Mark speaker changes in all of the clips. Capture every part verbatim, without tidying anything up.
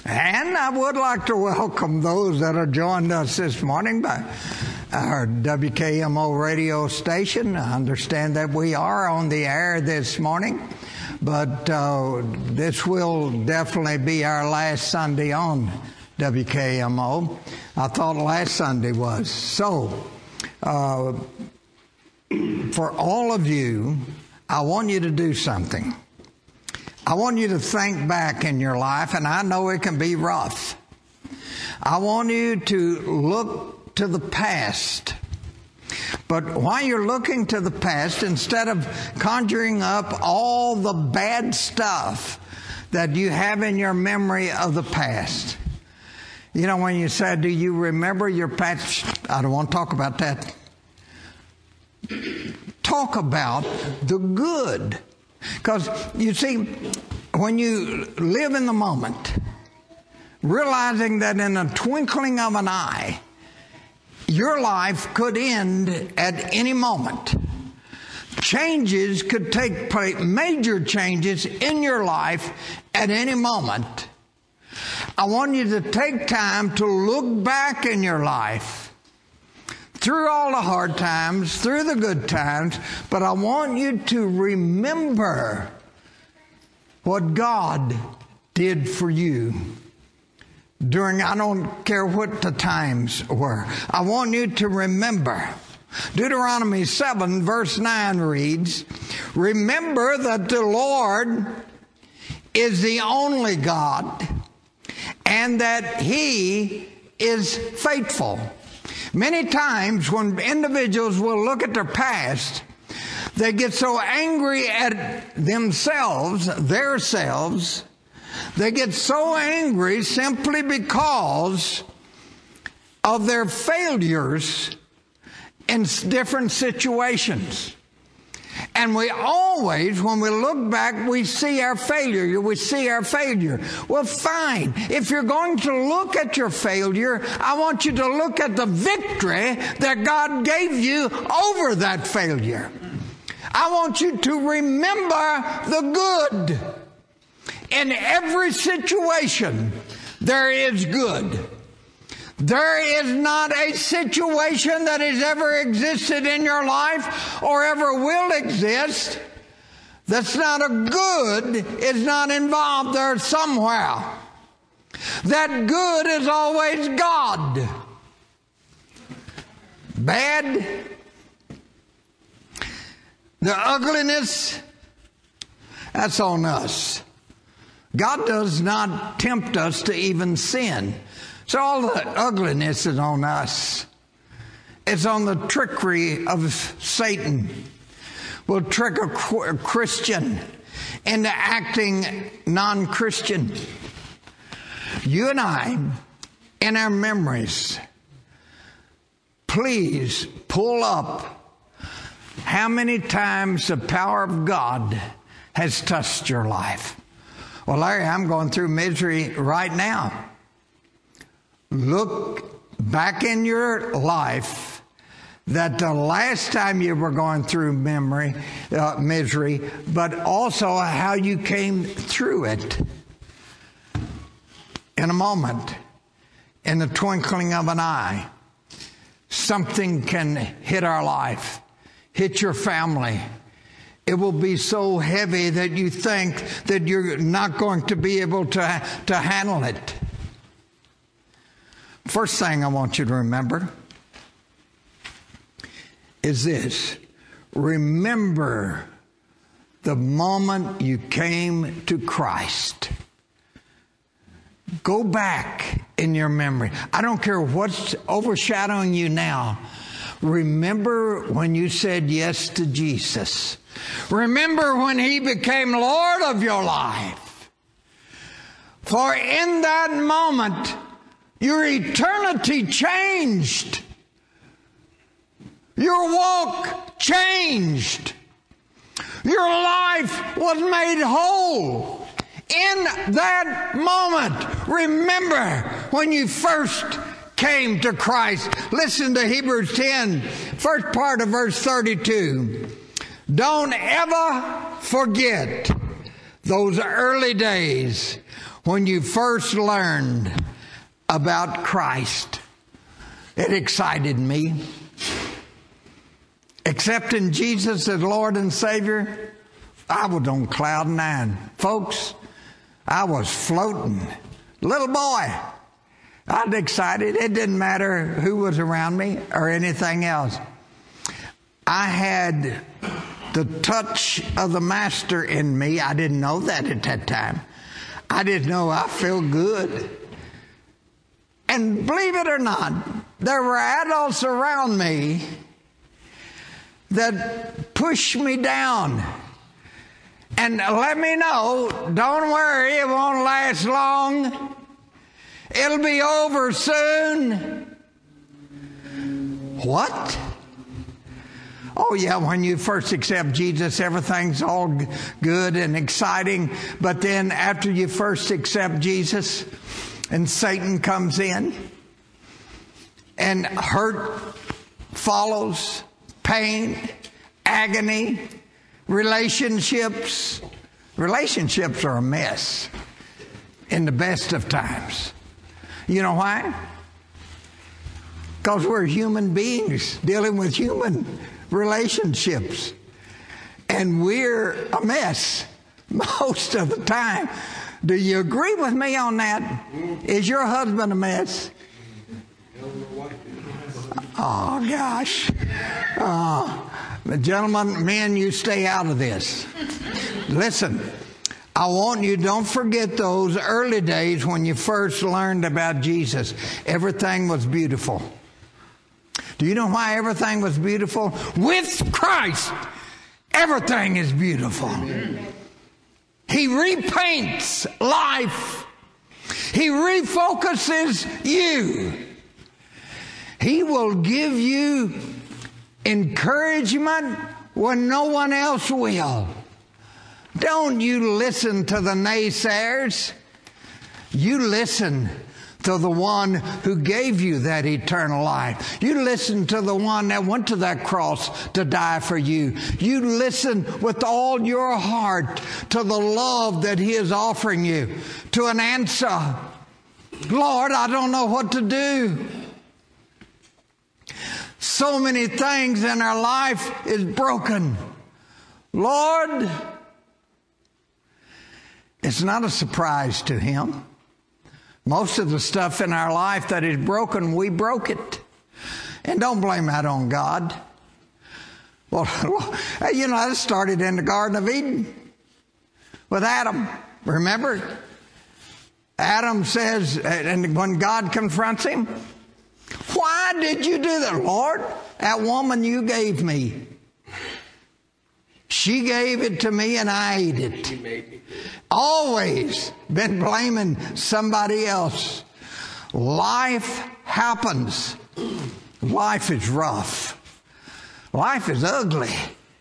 Speaker 1: And I would like to welcome those that have joined us this morning by our W K M O radio station. I understand that we are on the air this morning, but uh, this will definitely be our last Sunday on W K M O. I thought last Sunday was. So, uh, for all of you, I want you to do something. I want you to think back in your life, and I know it can be rough. I want you to look to the past. But while you're looking to the past, instead of conjuring up all the bad stuff that you have in your memory of the past. You know, when you say, do you remember your past? I don't want to talk about that. Talk about the good. Because, you see, when you live in the moment, realizing that in a twinkling of an eye, your life could end at any moment. Changes could take place, major changes in your life at any moment. I want you to take time to look back in your life. Through all the hard times, through the good times, but I want you to remember what God did for you during, I don't care what the times were. I want you to remember. Deuteronomy seven verse nine reads, remember that the Lord is the only God and that He is faithful. Many times when individuals will look at their past, they get so angry at themselves, their selves, they get so angry simply because of their failures in different situations. And we always, when we look back, we see our failure. We see our failure. Well, fine. If you're going to look at your failure, I want you to look at the victory that God gave you over that failure. I want you to remember the good. In every situation, there is good. There is not a situation that has ever existed in your life or ever will exist that's not a good is not involved there somewhere. That good is always God. Bad, the ugliness, that's on us. God does not tempt us to even sin. So all the ugliness is on us. It's on the trickery of Satan. Will trick a Christian into acting non-Christian. You and I, in our memories, please pull up how many times the power of God has touched your life. Well, Larry, I'm going through misery right now. Look back in your life that the last time you were going through memory, uh, misery, but also how you came through it. In a moment, in the twinkling of an eye, something can hit our life, hit your family. It will be so heavy that you think that you're not going to be able to, to handle it. First thing I want you to remember is this. Remember the moment you came to Christ. Go back in your memory. I don't care what's overshadowing you now. Remember when you said yes to Jesus. Remember when He became Lord of your life. For in that moment, your eternity changed. Your walk changed. Your life was made whole. In that moment, remember when you first came to Christ. Listen to Hebrews ten, first part of verse thirty-two. Don't ever forget those early days when you first learned about Christ? It excited me. Accepting Jesus as Lord and Savior, I was on cloud nine. Folks, I was floating. Little boy, I was excited. It didn't matter who was around me or anything else. I had the touch of the Master in me. I didn't know that at that time. I didn't know I feel good. And believe it or not, there were adults around me that pushed me down and let me know, don't worry, it won't last long. It'll be over soon. What? Oh yeah, when you first accept Jesus, everything's all good and exciting. But then after you first accept Jesus and Satan comes in and hurt follows, pain, agony, relationships. Relationships are a mess in the best of times. You know why? Because we're human beings dealing with human relationships. And we're a mess most of the time. Do you agree with me on that? Is your husband a mess? Oh, gosh. Uh, gentlemen, men, you stay out of this. Listen, I want you, don't forget those early days when you first learned about Jesus. Everything was beautiful. Do you know why everything was beautiful? With Christ, everything is beautiful. He repaints life. He refocuses you. He will give you encouragement when no one else will. Don't you listen to the naysayers. You listen to the one who gave you that eternal life. You listen to the one that went to that cross to die for you. You listen with all your heart to the love that He is offering you, to an answer. Lord, I don't know what to do. So many things in our life is broken. Lord, it's not a surprise to Him. Most of the stuff in our life that is broken, we broke it. And don't blame that on God. Well, you know, that started in the Garden of Eden with Adam. Remember? Adam says, and when God confronts him, why did you do that, Lord? That woman you gave me. She gave it to me and I ate it. Always been blaming somebody else. Life happens. Life is rough. Life is ugly.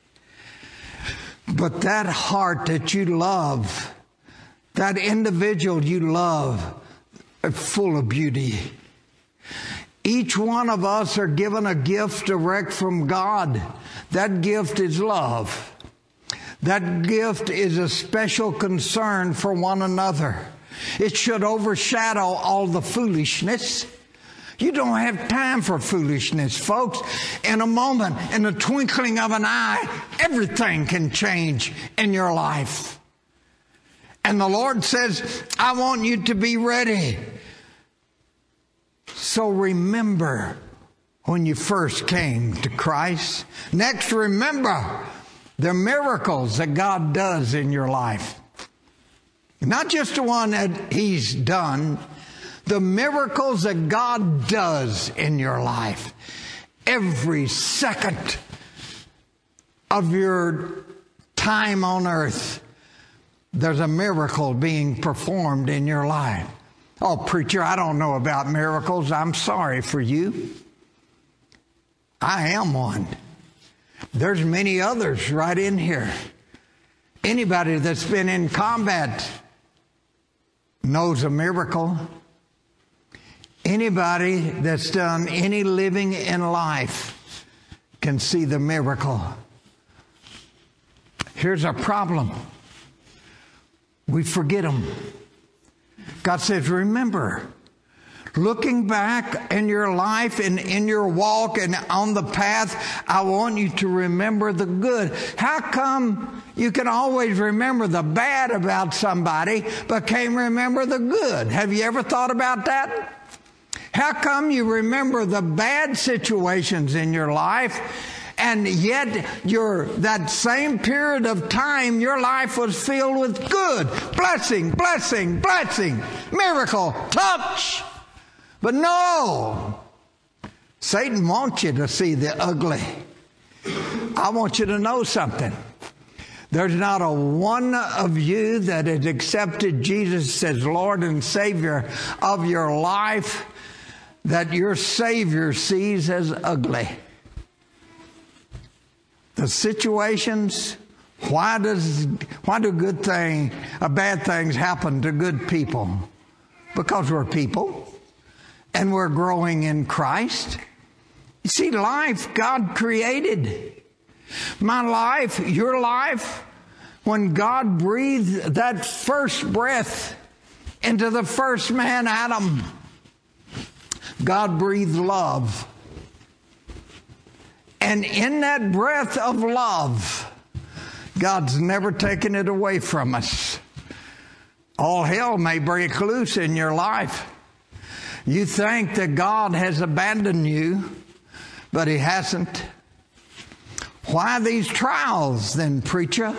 Speaker 1: But that heart that you love, that individual you love, are full of beauty. Each one of us are given a gift direct from God. That gift is love. That gift is a special concern for one another. It should overshadow all the foolishness. You don't have time for foolishness, folks. In a moment, in the twinkling of an eye, everything can change in your life. And the Lord says, I want you to be ready. So remember when you first came to Christ. Next, remember the miracles that God does in your life. Not just the one that He's done, the miracles that God does in your life. Every second of your time on earth, there's a miracle being performed in your life. Oh, preacher, I don't know about miracles. I'm sorry for you. I am one. There's many others right in here. Anybody that's been in combat knows a miracle. Anybody that's done any living in life can see the miracle. Here's our problem. We forget them. God says, remember. Looking back in your life and in your walk and on the path, I want you to remember the good. How come you can always remember the bad about somebody, but can't remember the good? Have you ever thought about that? How come you remember the bad situations in your life, and yet your that same period of time, your life was filled with good, blessing, blessing, blessing, miracle, touch? But no, Satan wants you to see the ugly. I want you to know something. There's not a one of you that has accepted Jesus as Lord and Savior of your life that your Savior sees as ugly. The situations, why does why do good things, uh, bad things happen to good people? Because we're people. And we're growing in Christ. You see, life God created. My life, your life, when God breathed that first breath into the first man, Adam, God breathed love. And in that breath of love, God's never taken it away from us. All hell may break loose in your life. You think that God has abandoned you, but He hasn't. Why these trials then, preacher?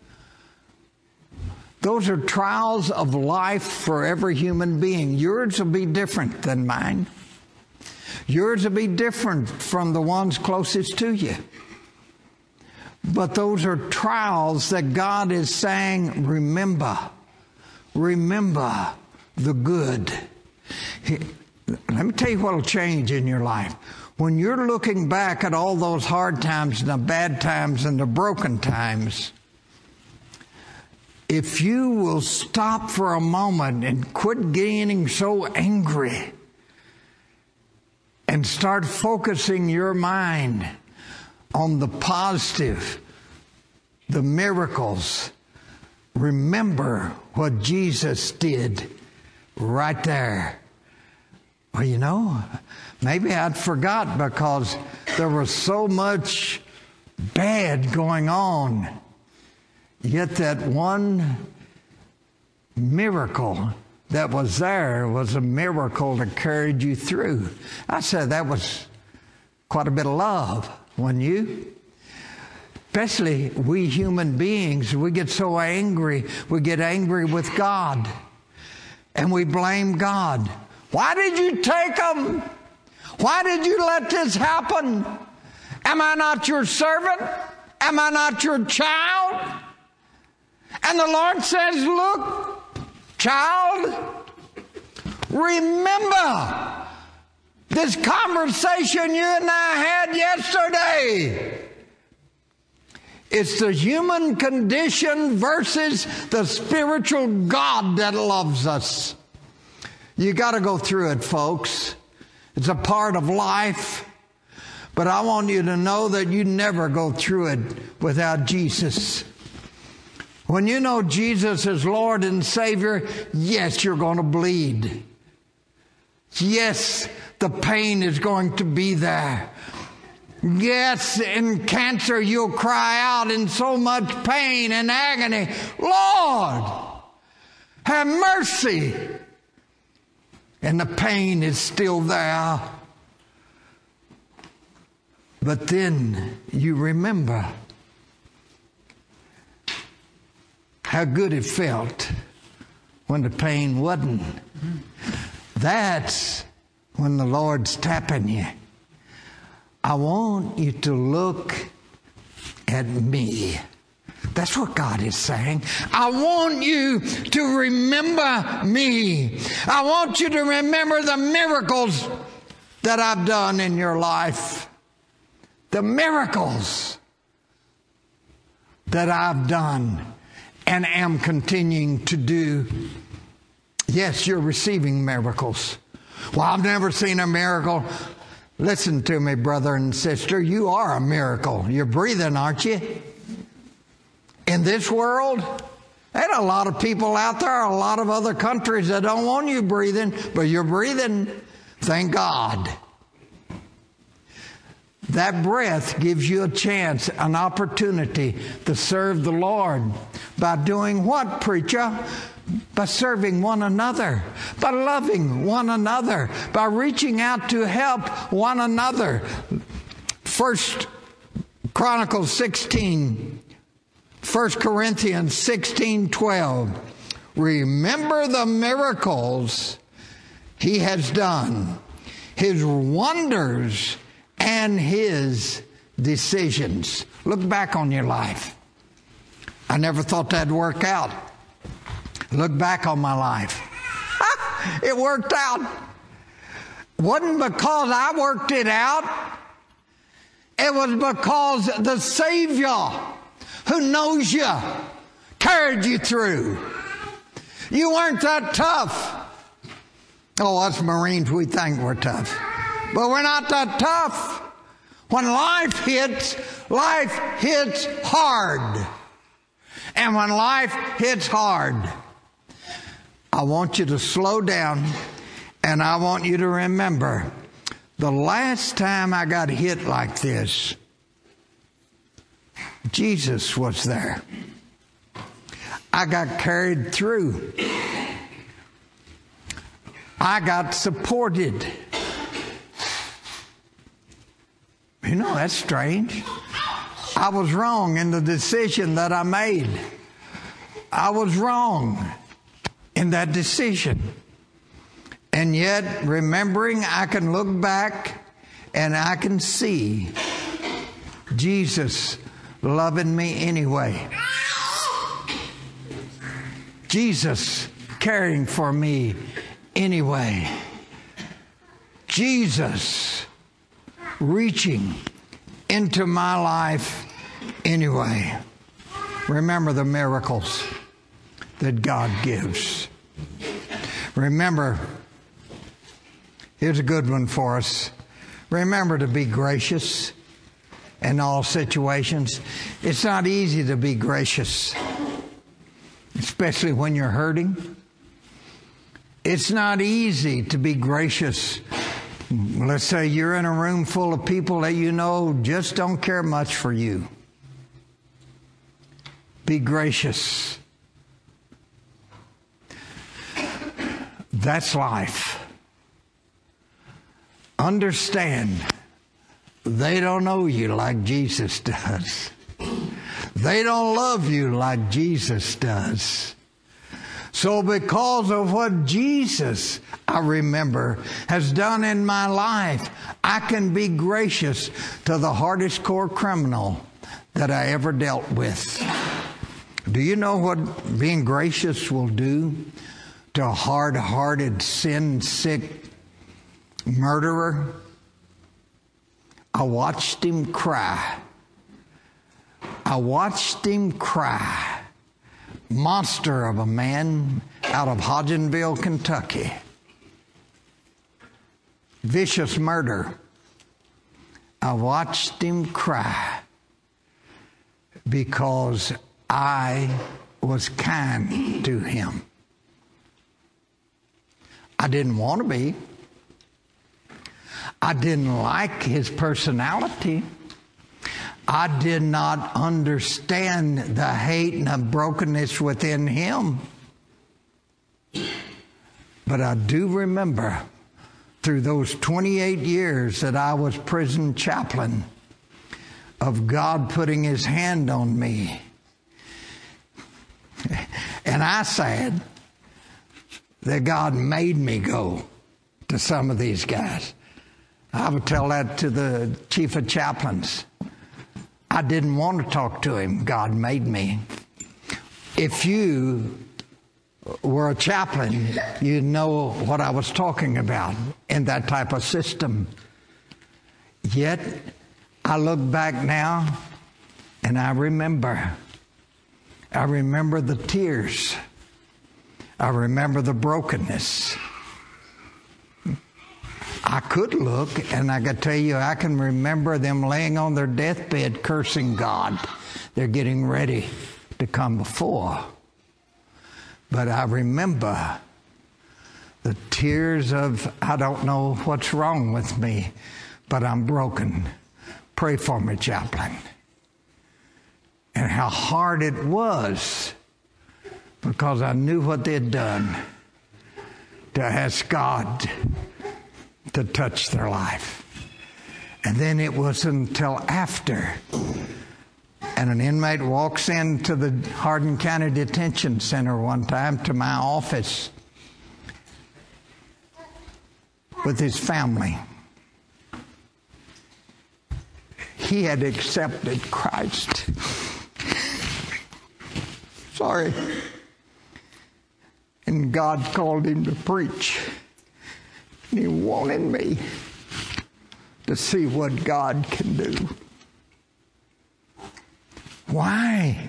Speaker 1: Those are trials of life for every human being. Yours will be different than mine. Yours will be different from the ones closest to you. But those are trials that God is saying, remember, remember the good. He, let me tell you what will change in your life. When you're looking back at all those hard times and the bad times and the broken times, if you will stop for a moment and quit getting so angry and start focusing your mind on the positive, the miracles, remember what Jesus did right there. Well, you know, maybe I'd forgot because there was so much bad going on. Yet that one miracle that was there was a miracle that carried you through. I said that was quite a bit of love, wasn't you? Especially we human beings, we get so angry. We get angry with God. And we blame God. Why did you take them? Why did you let this happen? Am I not your servant? Am I not your child? And the Lord says, look, child, remember this conversation you and I had yesterday. It's the human condition versus the spiritual God that loves us. You got to go through it, folks. It's a part of life. But I want you to know that you never go through it without Jesus. When you know Jesus is Lord and Savior, yes, you're going to bleed. Yes, the pain is going to be there. Yes, in cancer you'll cry out in so much pain and agony, Lord, have mercy. And the pain is still there. But then you remember how good it felt when the pain wasn't. That's when the Lord's tapping you. I want you to look at me. That's what God is saying. I want you to remember me. I want you to remember the miracles that I've done in your life. The miracles that I've done and am continuing to do. Yes, you're receiving miracles. Well, I've never seen a miracle. Listen to me, brother and sister. You are a miracle. You're breathing, aren't you? In this world, There's a lot of people out there, a lot of other countries that don't want you breathing, but you're breathing. Thank God. That breath gives you a chance, an opportunity to serve the Lord. By doing what, preacher? By serving one another, by loving one another, by reaching out to help one another. First Chronicles sixteen, First Corinthians sixteen twelve. Remember the miracles he has done, his wonders and his decisions. Look back on your life. I never thought that'd work out. Look back on my life. It worked out. Wasn't because I worked it out. It was because the Savior who knows you carried you through. You weren't that tough. Oh, us Marines, we think we're tough. But we're not that tough. When life hits, life hits hard. And when life hits hard, I want you to slow down, and I want you to remember the last time I got hit like this, Jesus was there. I got carried through. I got supported. You know, that's strange. I was wrong in the decision that I made. I was wrong in that decision. And yet, remembering, I can look back and I can see Jesus loving me anyway. Jesus caring for me anyway. Jesus reaching into my life anyway. Remember the miracles that God gives. Remember, here's a good one for us. Remember to be gracious in all situations. It's not easy to be gracious, especially when you're hurting. It's not easy to be gracious. Let's say you're in a room full of people that you know just don't care much for you. Be gracious. That's life. Understand, they don't know you like Jesus does. They don't love you like Jesus does. So because of what Jesus, I remember, has done in my life, I can be gracious to the hardest core criminal that I ever dealt with. Do you know what being gracious will do to a hard-hearted, sin-sick murderer? I watched him cry. I watched him cry. Monster of a man out of Hodgenville, Kentucky. Vicious murder. I watched him cry because I was kind to him. I didn't want to be. I didn't like his personality. I did not understand the hate and the brokenness within him. But I do remember through those twenty-eight years that I was prison chaplain of God putting his hand on me. And I said that God made me go to some of these guys. I would tell that to the chief of chaplains. I didn't want to talk to him. God made me. If you were a chaplain, you know what I was talking about in that type of system. Yet, I look back now and I remember. I remember the tears. I remember the brokenness. I could look, and I could tell you, I can remember them laying on their deathbed cursing God. They're getting ready to come before. But I remember the tears of, I don't know what's wrong with me, but I'm broken. Pray for me, chaplain. And how hard it was, because I knew what they'd done, to ask God to touch their life. And then it was until after, and an inmate walks into the Hardin County Detention Center one time to my office with his family. He had accepted Christ. Sorry. And God called him to preach. And he wanted me to see what God can do. Why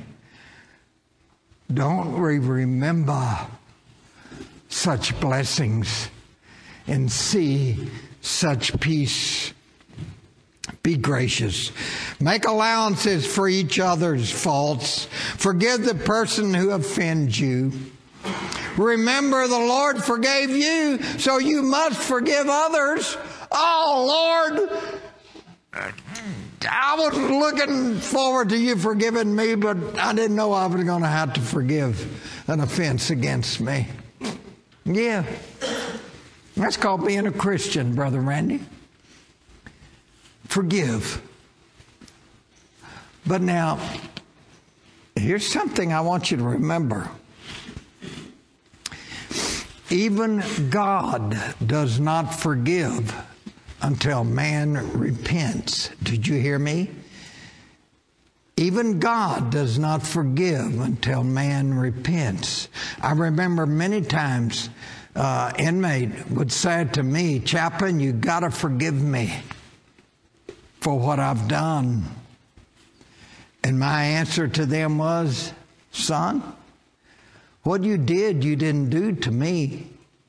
Speaker 1: don't we remember such blessings and see such peace? Be gracious. Make allowances for each other's faults. Forgive the person who offends you. Remember, the Lord forgave you, so you must forgive others. Oh, Lord, I was looking forward to you forgiving me, but I didn't know I was going to have to forgive an offense against me. Yeah, that's called being a Christian, Brother Randy. Forgive. But now, here's something I want you to remember. Even God does not forgive until man repents. Did you hear me? Even God does not forgive until man repents. I remember many times uh, inmate would say to me, "Chaplain, you got to forgive me for what I've done." And my answer to them was, "Son, what you did, you didn't do to me.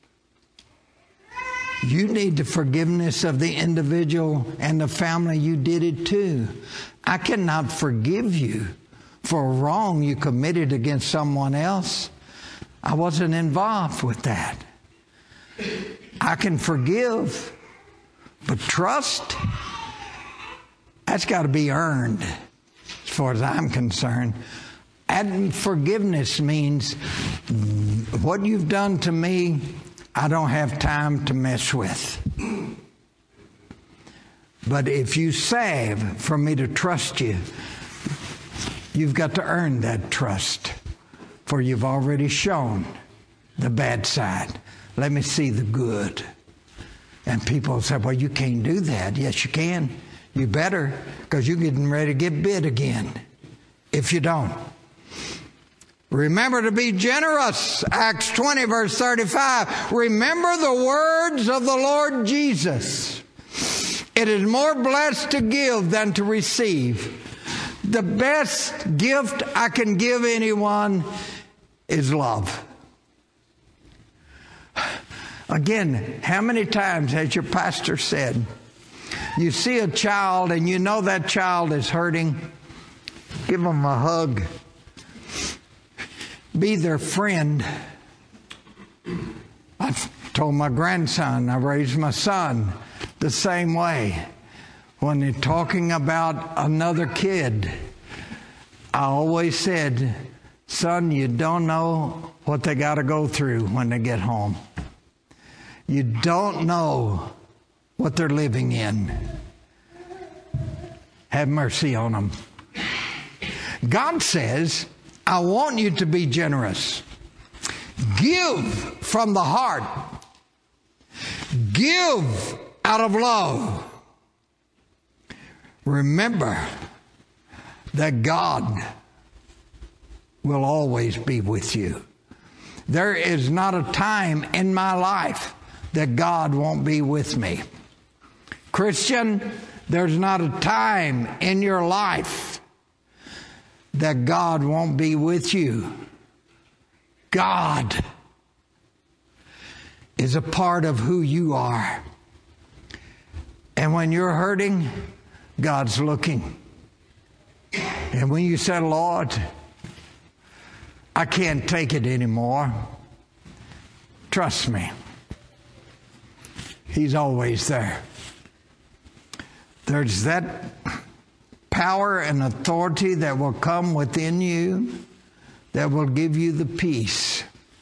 Speaker 1: You need the forgiveness of the individual and the family you did it to. I cannot forgive you for a wrong you committed against someone else. I wasn't involved with that. I can forgive, but trust, that's got to be earned as far as I'm concerned. And forgiveness means what you've done to me, I don't have time to mess with. But if you save for me to trust you, you've got to earn that trust, for you've already shown the bad side. Let me see the good." And people say, "Well, you can't do that." Yes, you can. You better, because you're getting ready to get bit again if you don't. Remember to be generous. Acts twenty, verse thirty-five. Remember the words of the Lord Jesus. It is more blessed to give than to receive. The best gift I can give anyone is love. Again, how many times has your pastor said, you see a child and you know that child is hurting, give them a hug. Be their friend. I've told my grandson, I raised my son the same way. When they're talking about another kid, I always said, "Son, you don't know what they got to go through when they get home. You don't know what they're living in. Have mercy on them." God says, I want you to be generous. Give from the heart. Give out of love. Remember that God will always be with you. There is not a time in my life that God won't be with me. Christian, there's not a time in your life that God won't be with you. God is a part of who you are. And when you're hurting, God's looking. And when you say, "Lord, I can't take it anymore. Trust me. He's always there. There's that power and authority that will come within you that will give you the peace.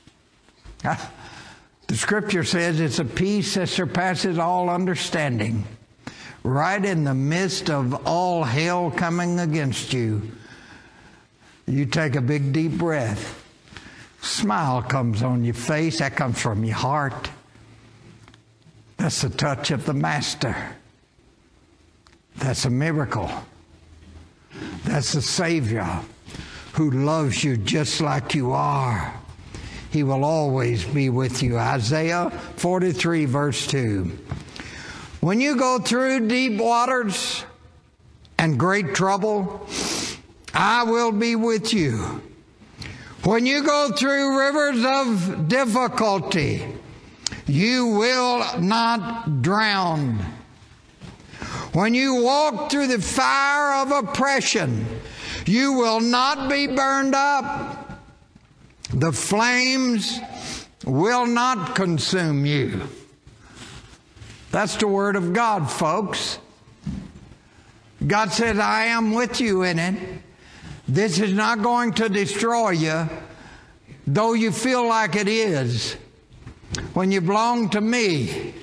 Speaker 1: The scripture says it's a peace that surpasses all understanding. Right in the midst of all hell coming against you, you take a big deep breath. Smile comes on your face. That comes from your heart. That's the touch of the Master. That's a miracle. That's the Savior who loves you just like you are. He will always be with you. Isaiah forty-three, verse two. When you go through deep waters and great trouble, I will be with you. When you go through rivers of difficulty, you will not drown. When you walk through the fire of oppression, you will not be burned up. The flames will not consume you. That's the word of God, folks. God says, I am with you in it. This is not going to destroy you, though you feel like it is. When you belong to me,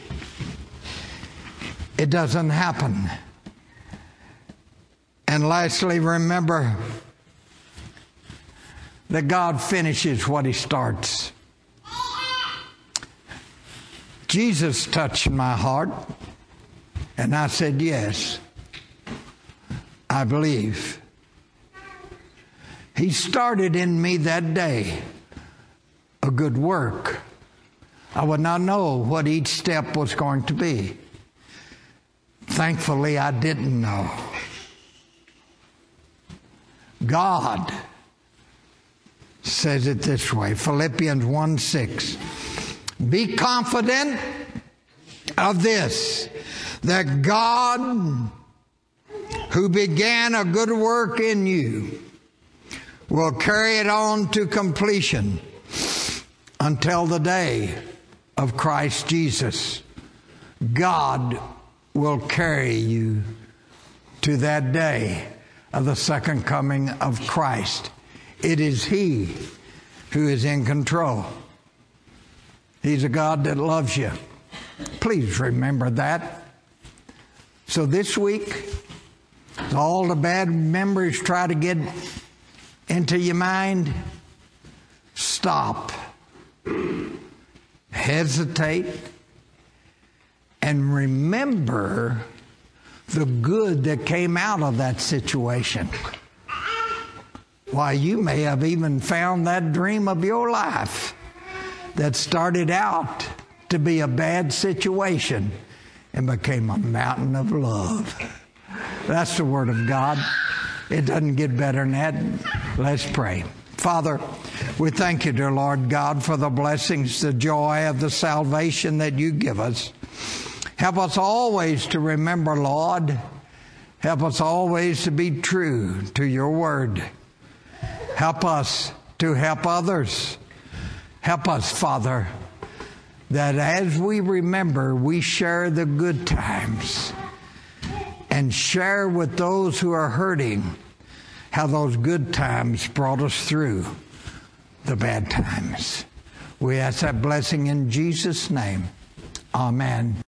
Speaker 1: it doesn't happen. And lastly, remember that God finishes what He starts. Jesus touched my heart, and I said, yes, I believe. He started in me that day a good work. I would not know what each step was going to be. Thankfully, I didn't know. God says it this way, Philippians one six. Be confident of this, that God, who began a good work in you, will carry it on to completion until the day of Christ Jesus. God will carry you to that day of the second coming of Christ. It is He who is in control. He's a God that loves you. Please remember that. So this week, all the bad memories try to get into your mind, stop, hesitate, and remember the good that came out of that situation. Why, you may have even found that dream of your life that started out to be a bad situation and became a mountain of love. That's the Word of God. It doesn't get better than that. Let's pray. Father, we thank you, dear Lord God, for the blessings, the joy of the salvation that you give us. Help us always to remember, Lord. Help us always to be true to your word. Help us to help others. Help us, Father, that as we remember, we share the good times and share with those who are hurting how those good times brought us through the bad times. We ask that blessing in Jesus' name. Amen.